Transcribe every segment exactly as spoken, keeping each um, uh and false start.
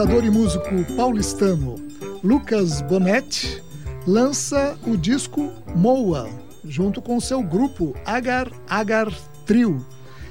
arranjador e músico paulistano Lucas Bonetti lança o disco Moa, junto com seu grupo Agar Agar Trio.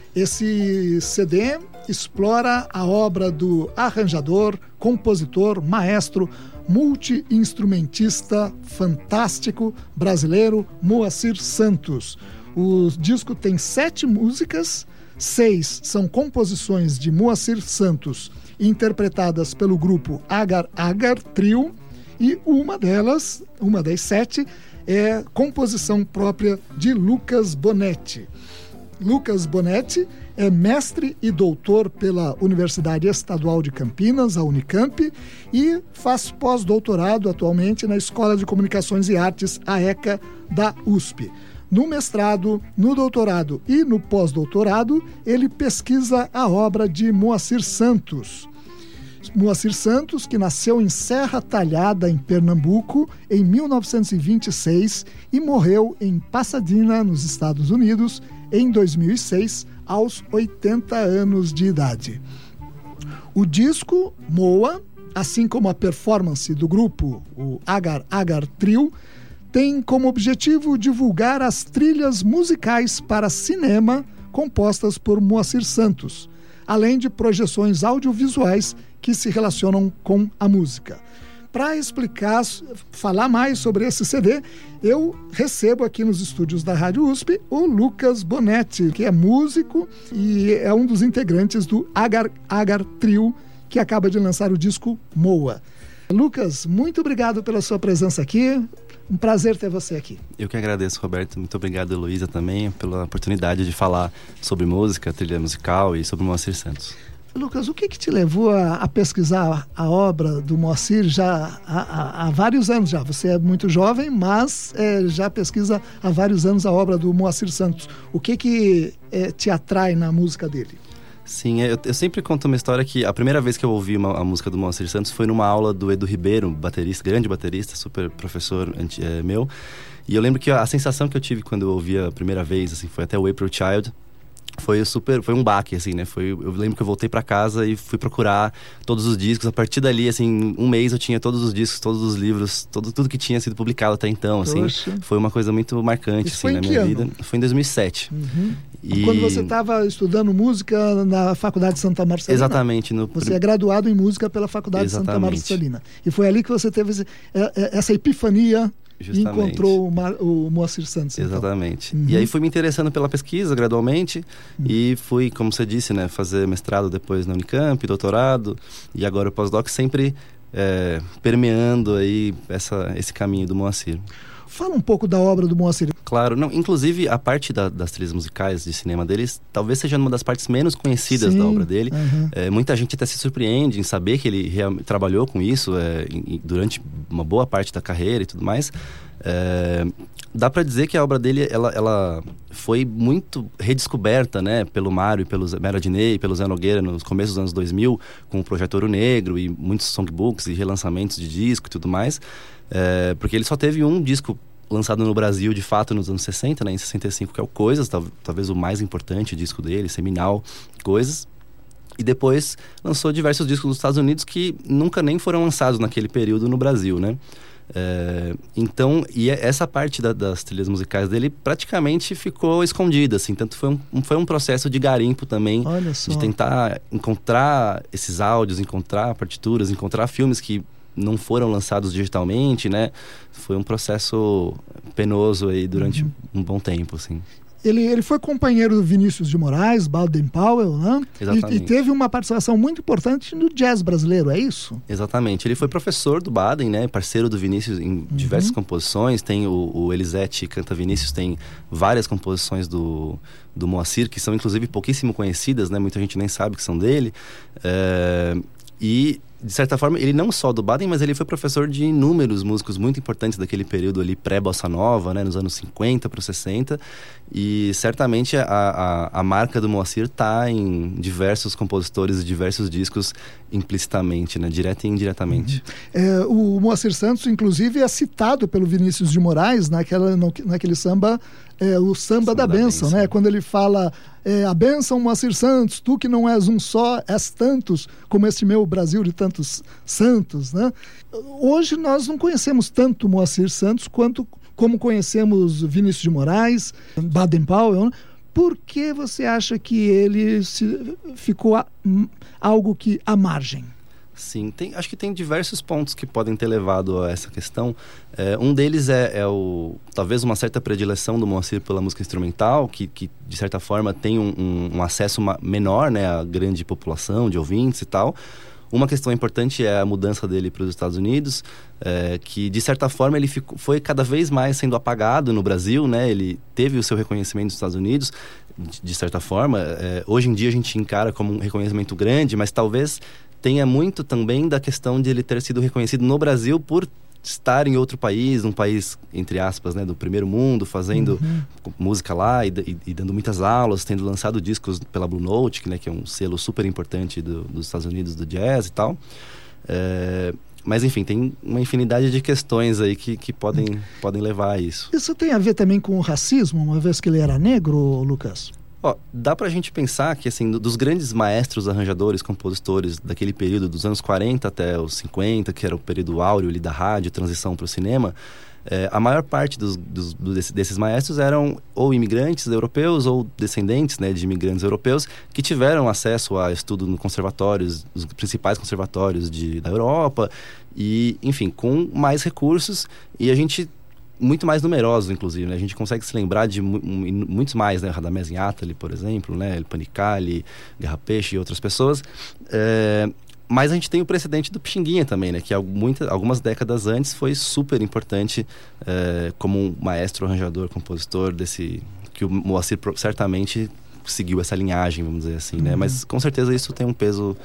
Esse C D explora a obra do arranjador, compositor, maestro, multi-instrumentista fantástico brasileiro Moacir Santos. O disco tem sete músicas, seis são composições de Moacir Santos, interpretadas pelo grupo Agar Agar Trio, e uma delas, uma das sete, é composição própria de Lucas Bonetti. Lucas Bonetti é mestre e doutor pela Universidade Estadual de Campinas, a Unicamp, e faz pós-doutorado atualmente na Escola de Comunicações e Artes, a ECA, da U S P. No mestrado, no doutorado e no pós-doutorado, ele pesquisa a obra de Moacir Santos. Moacir Santos, que nasceu em Serra Talhada, em Pernambuco, em mil novecentos e vinte e seis e morreu em Pasadena, nos Estados Unidos, em dois mil e seis, aos oitenta anos de idade. O disco Moa, assim como a performance do grupo, o Agar Agar Trio, tem como objetivo divulgar as trilhas musicais para cinema compostas por Moacir Santos, além de projeções audiovisuais que se relacionam com a música. Para explicar, falar mais sobre esse C D, eu recebo aqui nos estúdios da Rádio U S P o Lucas Bonetti, que é músico e é um dos integrantes do Agar Agar Trio, que acaba de lançar o disco Moa. Lucas, muito obrigado pela sua presença aqui. Um prazer ter você aqui. Eu que agradeço, Roberto. Muito obrigado, Heloísa, também, pela oportunidade de falar sobre música, trilha musical e sobre o Moacir Santos. Lucas, o que, que te levou a, a pesquisar a obra do Moacir já há, há, há vários anos já? Você é muito jovem, mas é, já pesquisa há vários anos a obra do Moacir Santos. O que, que é, te atrai na música dele? Sim, eu, eu sempre conto uma história que a primeira vez que eu ouvi uma, a música do Moacir Santos foi numa aula do Edu Ribeiro, baterista, grande baterista, super professor é, meu. E eu lembro que a, a sensação que eu tive quando eu ouvi a primeira vez, assim, foi até o April Child. Foi super, foi um baque, assim, né? Foi, eu lembro que eu voltei pra casa e fui procurar todos os discos. A partir dali, assim, um mês eu tinha todos os discos, todos os livros, todo, tudo que tinha sido publicado até então, assim. Poxa. Foi uma coisa muito marcante, Isso assim, foi na em minha que vida. ano? Foi em dois mil e sete. Uhum. E... Quando você estava estudando música na Faculdade Santa Marcelina? Exatamente. No... Você é graduado em música pela Faculdade Exatamente. Santa Marcelina. E foi ali que você teve esse, essa epifania. Justamente. E encontrou o, Mar, o Moacir Santos. Exatamente. Então. Uhum. E aí fui me interessando pela pesquisa gradualmente. Uhum. E fui, como você disse, né, fazer mestrado depois na Unicamp, doutorado. E agora o pós-doc, sempre é, permeando aí essa, esse caminho do Moacir. Fala um pouco da obra do Moacir. Claro, não, inclusive a parte da, das trilhas musicais de cinema deles talvez seja uma das partes menos conhecidas Sim, da obra dele. Uhum. É, muita gente até se surpreende em saber que ele real, trabalhou com isso é, em, durante uma boa parte da carreira e tudo mais. É, dá para dizer que a obra dele ela, ela foi muito redescoberta, né, pelo Mário e pelo Mera Diney, pelo Zé Nogueira nos começos dos anos dois mil, com o Projeto Ouro Negro e muitos songbooks e relançamentos de disco e tudo mais. É, porque ele só teve um disco lançado no Brasil, de fato, nos anos sessenta, né, em sessenta e cinco, que é o Coisas, tal, talvez o mais importante disco dele, seminal, Coisas. E depois lançou diversos discos nos Estados Unidos que nunca nem foram lançados naquele período no Brasil, né? É, então, e essa parte da, das trilhas musicais dele praticamente ficou escondida, assim, tanto foi um, foi um processo de garimpo também, de tentar encontrar esses áudios, encontrar partituras, encontrar filmes que não foram lançados digitalmente, né? Foi um processo penoso aí durante uhum. um bom tempo, assim. Ele, ele foi companheiro do Vinícius de Moraes, Baden Powell, né? Exatamente. E, e teve uma participação muito importante no jazz brasileiro, é isso? Exatamente. Ele foi professor do Baden, né? Parceiro do Vinícius em uhum. diversas composições. Tem o, o Elisete Canta Vinícius, tem várias composições do, do Moacir, que são inclusive pouquíssimo conhecidas, né? Muita gente nem sabe que são dele. É, e... de certa forma, ele não só do Baden, mas ele foi professor de inúmeros músicos muito importantes daquele período ali, pré-bossa nova, né, nos anos cinquenta para os sessenta. E certamente a, a, a marca do Moacir está em diversos compositores e diversos discos implicitamente, né, direta e indiretamente. Uhum. É, o Moacir Santos, inclusive, é citado pelo Vinícius de Moraes naquela, no, naquele samba é, o Samba, Samba da, da Bênção, né? Quando ele fala é, a bênção, Moacir Santos, tu que não és um só, és tantos, como este meu Brasil de tantos santos, né? Hoje nós não conhecemos tanto Moacir Santos quanto como conhecemos Vinícius de Moraes, Baden-Powell, né? Por que você acha que ele se, ficou a, algo que à margem? Sim, tem, acho que tem diversos pontos que podem ter levado a essa questão. É, um deles é, é o, talvez uma certa predileção do Moacir pela música instrumental, que, que de certa forma tem um, um, um acesso menor, né, à grande população de ouvintes e tal. Uma questão importante é a mudança dele para os Estados Unidos, é, que de certa forma ele ficou, foi cada vez mais sendo apagado no Brasil, né? Ele teve o seu reconhecimento nos Estados Unidos, de, de certa forma. É, hoje em dia a gente encara como um reconhecimento grande, mas talvez tenha muito também da questão de ele ter sido reconhecido no Brasil por estar em outro país, um país, entre aspas, né, do primeiro mundo, fazendo uhum. música lá e, e, e dando muitas aulas, tendo lançado discos pela Blue Note, que, né, que é um selo super importante do, dos Estados Unidos do jazz e tal. É, mas, enfim, tem uma infinidade de questões aí que, que podem, podem levar a isso. Isso tem a ver também com o racismo, uma vez que ele era negro, Lucas? Ó, dá pra gente pensar que, assim, dos grandes maestros, arranjadores, compositores daquele período, dos anos quarenta até os cinquenta, que era o período áureo ali da rádio, transição para o cinema, é, a maior parte dos, dos, dos, desses maestros eram ou imigrantes europeus ou descendentes, né, de imigrantes europeus que tiveram acesso a estudo no conservatórios, os principais conservatórios de, da Europa e, enfim, com mais recursos, e a gente... muito mais numerosos, inclusive, né? A gente consegue se lembrar de mu muitos mais, né? Radamés Inátali, por exemplo, né? El Panicali, Guerra Peixe e outras pessoas. É... Mas a gente tem o precedente do Pixinguinha também, né? Que muitas, algumas décadas antes foi super importante é... como um maestro, arranjador, compositor desse... que o Moacir certamente seguiu essa linhagem, vamos dizer assim, né? Uhum. Mas com certeza isso tem um peso...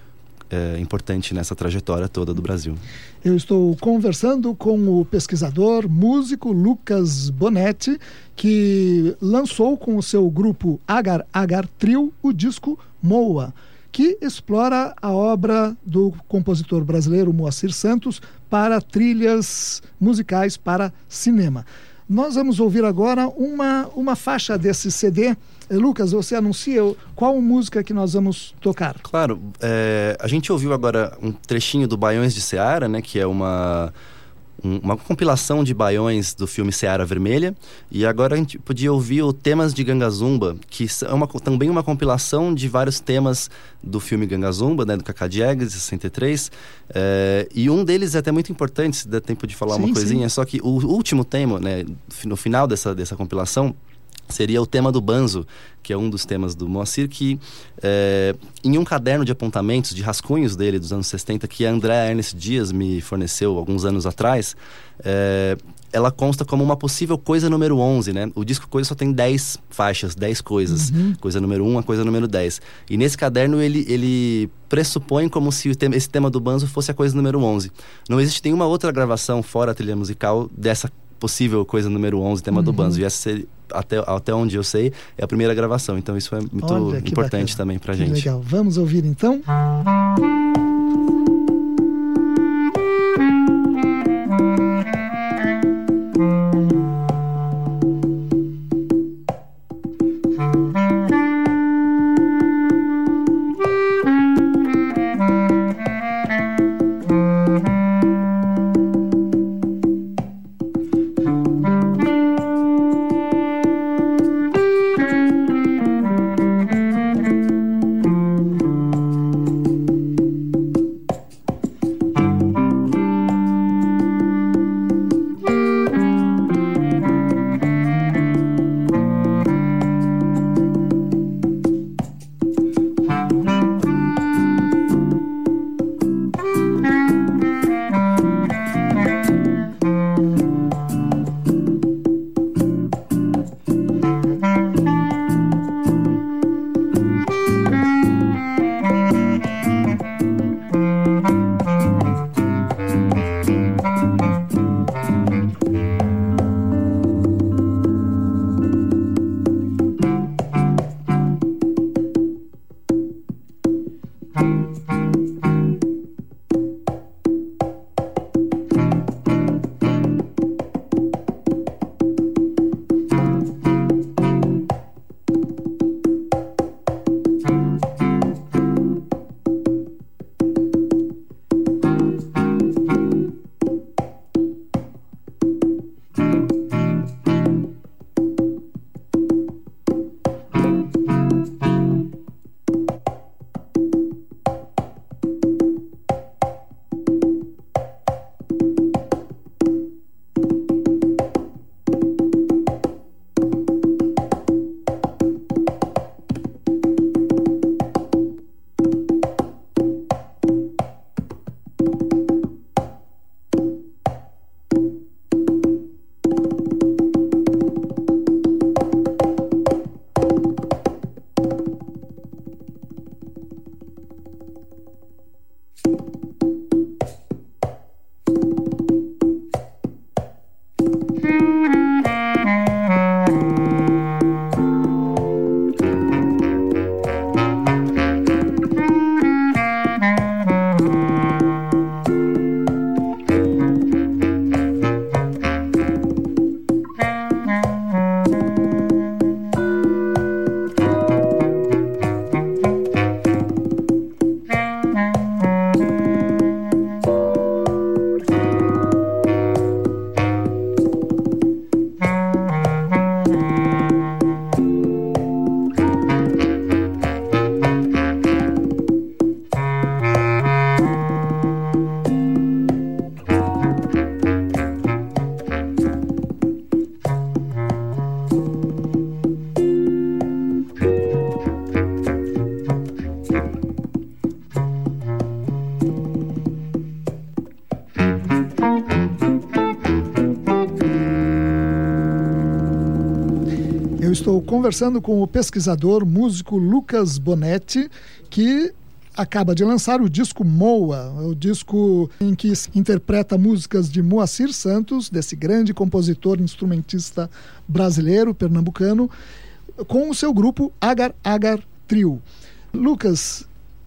É, importante nessa trajetória toda do Brasil. Eu estou conversando com o pesquisador, músico Lucas Bonetti, que lançou com o seu grupo Agar Agar Trio o disco Moa, que explora a obra do compositor brasileiro Moacir Santos para trilhas musicais para cinema. Nós vamos ouvir agora uma, uma faixa desse C D. Lucas, você anuncia qual música que nós vamos tocar? Claro, é, a gente ouviu agora um trechinho do Baiões de Seara, né, que é uma, um, uma compilação de baiões do filme Seara Vermelha, e agora a gente podia ouvir o Temas de Gangazumba, que é uma, também uma compilação de vários temas do filme Gangazumba, né, do Cacá Diegues, de sessenta e três, é, e um deles é até muito importante, se der tempo de falar sim, uma coisinha, sim. Só que o último tema, né, no final dessa, dessa compilação, seria o tema do banzo, que é um dos temas do Moacir, que é, em um caderno de apontamentos, de rascunhos dele dos anos sessenta, que a Andréa Ernest Dias me forneceu alguns anos atrás, é, ela consta como uma possível coisa número onze, né? O disco Coisa só tem dez faixas, dez coisas. Uhum. Coisa número um, a coisa número dez. E nesse caderno ele, ele pressupõe como se o tema, esse tema do banzo fosse a coisa número onze. Não existe nenhuma outra gravação fora a trilha musical dessa possível coisa número onze, tema uhum. do banzo. E essa seria, até, até onde eu sei, é a primeira gravação. Então isso é muito Olha, importante bacana. Também pra gente. Legal. Vamos ouvir então? Eu estou conversando com o pesquisador, músico Lucas Bonetti, que acaba de lançar o disco Moa, o disco em que interpreta músicas de Moacir Santos, desse grande compositor instrumentista brasileiro, pernambucano, com o seu grupo Agar Agar Trio. Lucas,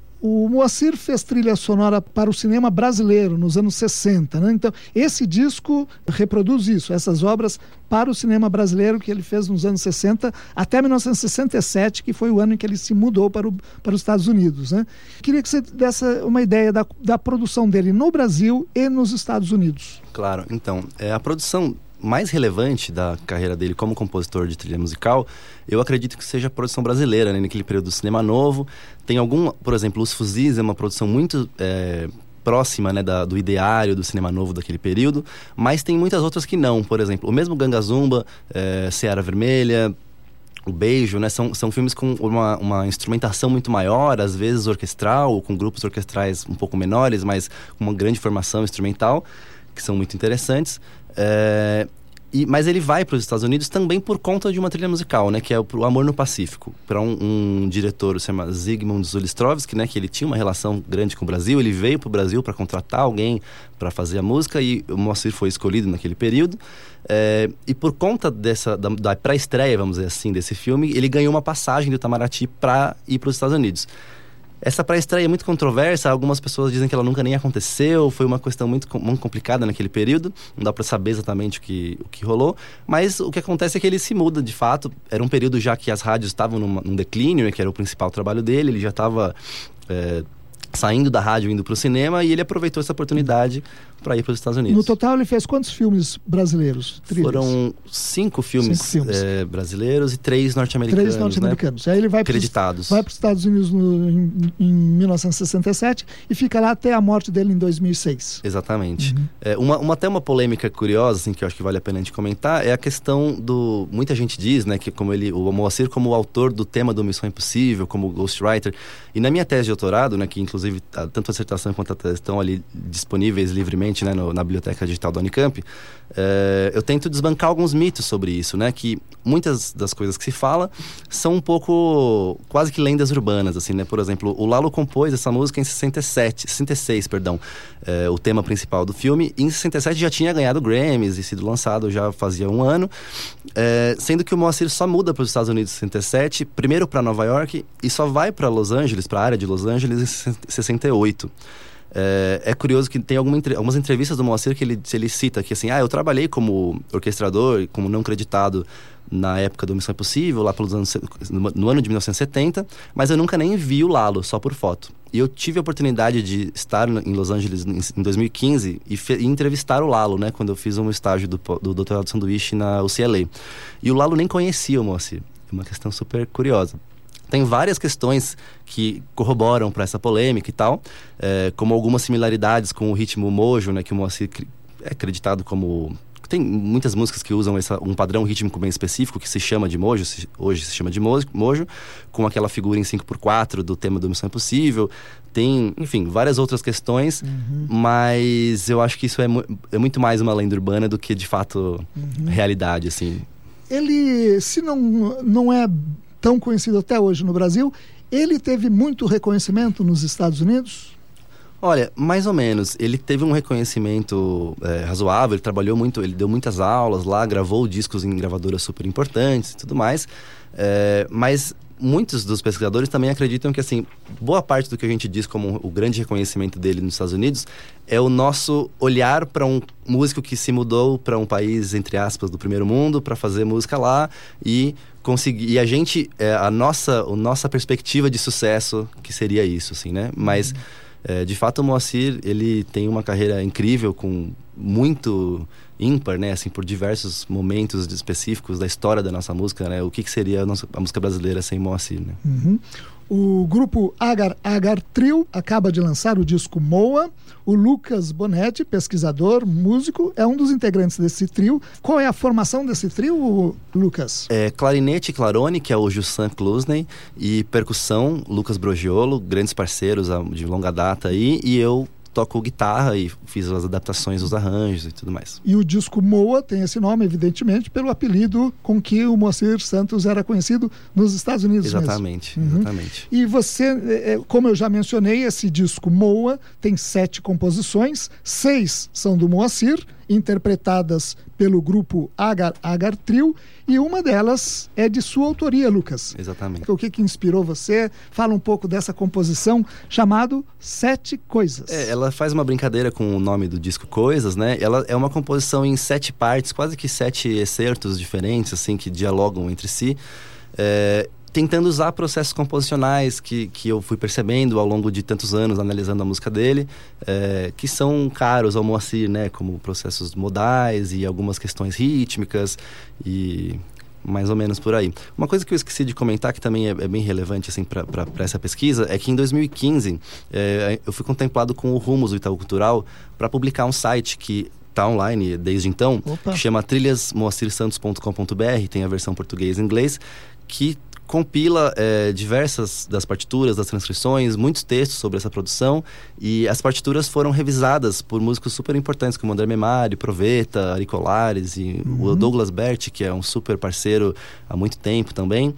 o Moacir fez trilha sonora para o cinema brasileiro nos anos sessenta, né? Então, esse disco reproduz isso, essas obras para o cinema brasileiro que ele fez nos anos sessenta até mil novecentos e sessenta e sete, que foi o ano em que ele se mudou para, o, para os Estados Unidos, né? Queria que você desse uma ideia da, da produção dele no Brasil e nos Estados Unidos. Claro, então, é, a produção mais relevante da carreira dele como compositor de trilha musical, eu acredito que seja a produção brasileira, né? Naquele período do cinema novo. Tem algum, por exemplo, Os Fuzis é uma produção muito é, próxima, né, da, do ideário do cinema novo daquele período, mas tem muitas outras que não. Por exemplo, o mesmo Ganga Zumba, é, Seara Vermelha, O Beijo, né? São, são filmes com uma, uma instrumentação muito maior, às vezes orquestral, ou com grupos orquestrais um pouco menores, mas com uma grande formação instrumental, que são muito interessantes. É, e, mas ele vai para os Estados Unidos também por conta de uma trilha musical, né, que é o, o Amor no Pacífico, para um, um diretor se chama Zygmunt Zulistrovski, né, que ele tinha uma relação grande com o Brasil. Ele veio para o Brasil para contratar alguém para fazer a música e o Moacir foi escolhido naquele período. É, e por conta dessa, da, da pré-estreia, vamos dizer assim, desse filme, ele ganhou uma passagem do Itamaraty para ir para os Estados Unidos. Essa pré-estreia é muito controversa, algumas pessoas dizem que ela nunca nem aconteceu, foi uma questão muito, muito complicada naquele período, não dá para saber exatamente o que, o que rolou, mas o que acontece é que ele se muda de fato. Era um período já que as rádios estavam numa, num declínio, que era o principal trabalho dele, ele já estava é, saindo da rádio, indo para o cinema, e ele aproveitou essa oportunidade para ir para os Estados Unidos. No total ele fez quantos filmes brasileiros? Trilhas? Foram cinco filmes, cinco filmes. É, brasileiros e três norte-americanos. Três norte-americanos. Né? Aí ele vai acreditados. Vai para os Estados Unidos no, em, em mil novecentos e sessenta e sete e fica lá até a morte dele em dois mil e seis. Exatamente. Uhum. É, uma, uma, até uma polêmica curiosa, assim, que eu acho que vale a pena a gente comentar, é a questão do... Muita gente diz, né, que como ele, o Moacir como o autor do tema do Missão Impossível, como ghostwriter. E na minha tese de doutorado, né, que inclusive tanto a dissertação quanto a tese estão ali disponíveis livremente, né, no, na biblioteca digital da Unicamp, é, eu tento desbancar alguns mitos sobre isso, né? Que muitas das coisas que se fala são um pouco quase que lendas urbanas, assim, né? Por exemplo, o Lalo compôs essa música em sessenta e sete, sessenta e seis, perdão, é, o tema principal do filme. E em sessenta e sete já tinha ganhado Grammys e sido lançado já fazia um ano, é, sendo que o Moacir só muda para os Estados Unidos em sessenta e sete, primeiro para Nova York e só vai para Los Angeles, para a área de Los Angeles em sessenta e oito. É, é curioso que tem alguma, algumas entrevistas do Moacir que ele, ele cita que assim, ah, eu trabalhei como orquestrador, como não creditado na época do Missão Impossível, lá pelos anos, no ano de mil novecentos e setenta, mas eu nunca nem vi o Lalo, só por foto. E eu tive a oportunidade de estar em Los Angeles em dois mil e quinze e, fe, e entrevistar o Lalo, né, quando eu fiz um estágio do, do doutorado de sanduíche na U C L A. E o Lalo nem conhecia o Moacir. É uma questão super curiosa. Tem várias questões que corroboram para essa polêmica e tal, é, como algumas similaridades com o ritmo mojo, né, que o Moacir é acreditado como... Tem muitas músicas que usam essa, um padrão rítmico bem específico, que se chama de mojo, se, hoje se chama de mojo, mojo, com aquela figura em cinco por quatro do tema do Missão Impossível. Tem, enfim, várias outras questões, uhum. mas eu acho que isso é, mu- é muito mais uma lenda urbana do que, de fato, uhum. realidade, assim. Ele, se não, não é... tão conhecido até hoje no Brasil, ele teve muito reconhecimento nos Estados Unidos? Olha, mais ou menos. Ele teve um reconhecimento é, razoável, ele trabalhou muito, ele deu muitas aulas lá, gravou discos em gravadoras super importantes e tudo mais, é, mas muitos dos pesquisadores também acreditam que, assim, boa parte do que a gente diz como o grande reconhecimento dele nos Estados Unidos é o nosso olhar para um músico que se mudou para um país, entre aspas, do primeiro mundo, para fazer música lá e conseguir... E a gente, é, a nossa, a nossa perspectiva de sucesso, que seria isso, assim, né? Mas, uhum. é, de fato, o Moacir, ele tem uma carreira incrível, com muito... ímpar, né, assim, por diversos momentos específicos da história da nossa música, né, o que, que seria a, nossa, a música brasileira sem Moacir, né? Uhum. O grupo Agar Agar Trio acaba de lançar o disco Moa. O Lucas Bonetti, pesquisador, músico, é um dos integrantes desse trio. Qual é a formação desse trio, Lucas? É clarinete e clarone, que é o Jussan Klusney, e percussão, Lucas Brogiolo, grandes parceiros de longa data aí, e eu toco guitarra e fiz as adaptações, os arranjos e tudo mais. E o disco Moa tem esse nome, evidentemente, pelo apelido com que o Moacir Santos era conhecido nos Estados Unidos. Exatamente, mesmo. exatamente. Uhum. E você, como eu já mencionei, esse disco Moa tem sete composições, seis são do Moacir, interpretadas pelo grupo Agar Agar Trio, e uma delas é de sua autoria, Lucas. Exatamente. O que, que inspirou você? Fala um pouco dessa composição chamado Sete Coisas. É, ela faz uma brincadeira com o nome do disco Coisas, né? Ela é uma composição em sete partes, quase que sete excertos diferentes, assim, que dialogam entre si. É... tentando usar processos composicionais que, que eu fui percebendo ao longo de tantos anos analisando a música dele, é, que são caros ao Moacir, né? Como processos modais e algumas questões rítmicas e mais ou menos por aí. Uma coisa que eu esqueci de comentar, que também é, é bem relevante assim, para essa pesquisa, é que em dois mil e quinze é, eu fui contemplado com o Rumos do Itaú Cultural para publicar um site que está online desde então, Opa. que chama trilhas moacir santos ponto com ponto b r, tem a versão português e inglês, que compila é, diversas das partituras, das transcrições, muitos textos sobre essa produção, e as partituras foram revisadas por músicos super importantes como André Memari, Proveta, Ari Colares e uhum. o Douglas Berti, que é um super parceiro há muito tempo também,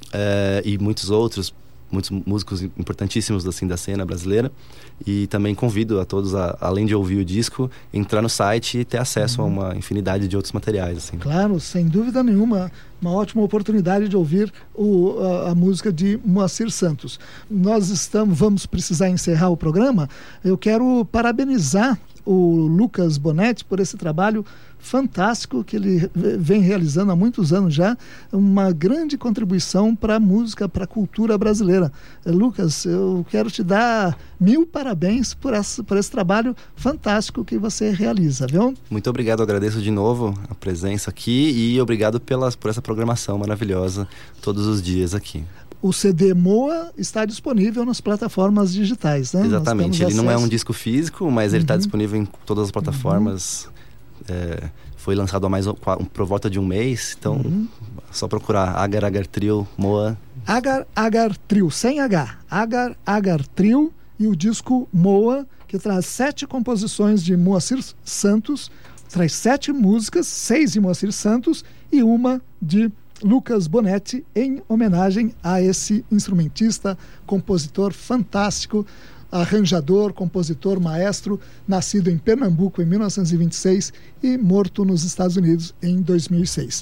é, e muitos outros, muitos músicos importantíssimos assim, da cena brasileira. E também convido a todos, a, além de ouvir o disco, entrar no site e ter acesso uhum. a uma infinidade de outros materiais. Assim. Claro, sem dúvida nenhuma. Uma ótima oportunidade de ouvir o, a, a música de Moacir Santos. Nós estamos, vamos precisar encerrar o programa. Eu quero parabenizar o Lucas Bonetti por esse trabalho fantástico que ele vem realizando há muitos anos já, uma grande contribuição para a música, para a cultura brasileira. Lucas, eu quero te dar mil parabéns por esse, por esse trabalho fantástico que você realiza, viu? Muito obrigado, agradeço de novo a presença aqui e obrigado pela, por essa programação maravilhosa todos os dias aqui. O C D Moa está disponível nas plataformas digitais, né? Exatamente, ele acesso... não é um disco físico, mas ele está uhum. disponível em todas as plataformas. Uhum. É, foi lançado há mais por volta de um mês, então uhum. só procurar Agar Agar Trio, Moa. Agar Agar Trio, sem H. Agar Agar Trio e o disco Moa, que traz sete composições de Moacir Santos, traz sete músicas, seis de Moacir Santos e uma de Lucas Bonetti, em homenagem a esse instrumentista, compositor fantástico, arranjador, compositor, maestro, nascido em Pernambuco em mil novecentos e vinte e seis e morto nos Estados Unidos em dois mil e seis.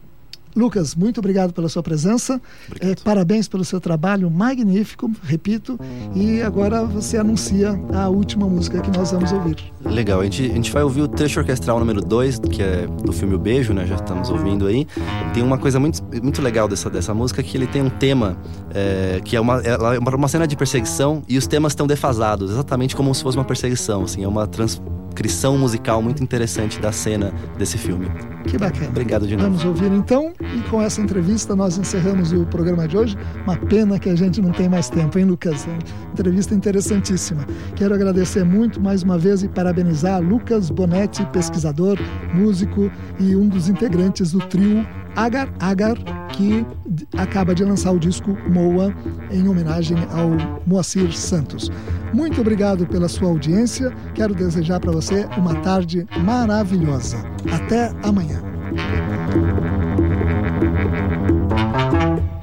Lucas, muito obrigado pela sua presença, é, parabéns pelo seu trabalho magnífico, repito, e agora você anuncia a última música que nós vamos ouvir. Legal, a gente, a gente vai ouvir o trecho orquestral número dois, que é do filme O Beijo, né? Já estamos ouvindo aí. Tem uma coisa muito, muito legal dessa, dessa música, que ele tem um tema é, que é uma, é uma cena de perseguição e os temas estão defasados, exatamente como se fosse uma perseguição, assim, é uma transcrição musical muito interessante da cena desse filme. Que bacana. Obrigado de novo. Vamos ouvir então, e com essa entrevista nós encerramos o programa de hoje. Uma pena que a gente não tem mais tempo, hein, Lucas? Entrevista interessantíssima. Quero agradecer muito mais uma vez e parabenizar Lucas Bonetti, pesquisador, músico e um dos integrantes do trio Agar Agar, que acaba de lançar o disco Moa em homenagem ao Moacir Santos. Muito obrigado pela sua audiência. Quero desejar para você uma tarde maravilhosa. Até amanhã.